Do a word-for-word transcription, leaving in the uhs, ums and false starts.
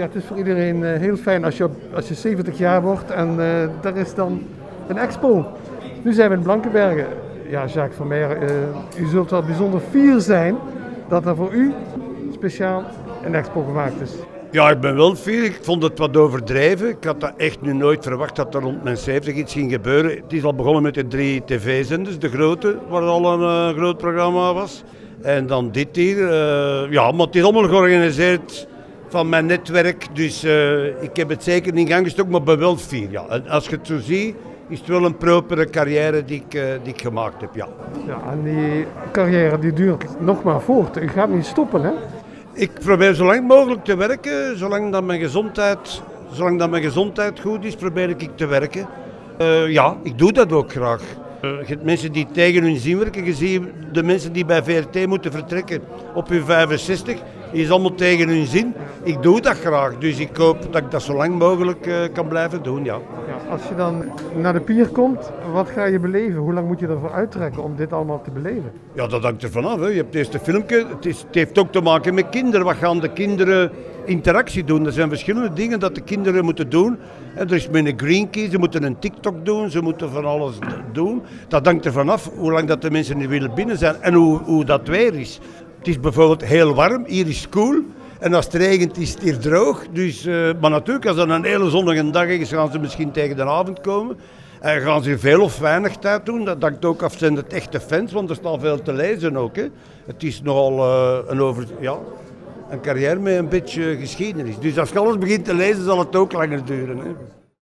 Ja, het is voor iedereen uh, heel fijn als je, als je zeventig jaar wordt en uh, daar is dan een expo. Nu zijn we in Blankenbergen. Ja, Jacques Vermeer, uh, u zult wel bijzonder fier zijn dat er voor u speciaal een expo gemaakt is. Ja, ik ben wel fier. Ik vond het wat overdreven. Ik had dat echt nu nooit verwacht dat er rond mijn zeventig iets ging gebeuren. Het is al begonnen met de drie tv-zenders, de grote, waar al een uh, groot programma was. En dan dit hier. Uh, ja, maar het is allemaal georganiseerd van mijn netwerk. Dus uh, ik heb het zeker niet in gang gestoken, maar ik ben wel fier. Ja. En als je het zo ziet, is het wel een propere carrière die ik, uh, die ik gemaakt heb. Ja. Ja, en die carrière die duurt nog maar voort. U gaat niet stoppen, hè? Ik probeer zo lang mogelijk te werken, zolang dat mijn gezondheid, zolang dat mijn gezondheid goed is, probeer ik te werken. Uh, ja, ik doe dat ook graag. Uh, je hebt mensen die tegen hun zin werken, je ziet de mensen die bij V R T moeten vertrekken op hun vijfenzestig, die is allemaal tegen hun zin. Ik doe dat graag, dus ik hoop dat ik dat zo lang mogelijk uh, kan blijven doen, ja. Ja, als je dan naar de pier komt, wat ga je beleven? Hoe lang moet je ervoor uittrekken om dit allemaal te beleven? Ja, dat hangt er vanaf. Hè. Je hebt eerst een filmpje, het, is, het heeft ook te maken met kinderen. Wat gaan de kinderen interactie doen? Er zijn verschillende dingen dat de kinderen moeten doen. En er is met een green key, ze moeten een TikTok doen, ze moeten van alles doen. Dat hangt er vanaf hoe lang dat de mensen niet willen binnen zijn en hoe, hoe dat weer is. Het is bijvoorbeeld heel warm, hier is het koel. En als het regent is het hier droog. Dus, uh, maar natuurlijk, als het een hele zonnige dag is, gaan ze misschien tegen de avond komen. En gaan ze veel of weinig tijd doen. Dat hangt ook af, zijn het echte fans, want er staat veel te lezen ook. Hè. Het is nogal uh, een, over, ja, een carrière met een beetje geschiedenis. Dus als je alles begint te lezen, zal het ook langer duren. Hè.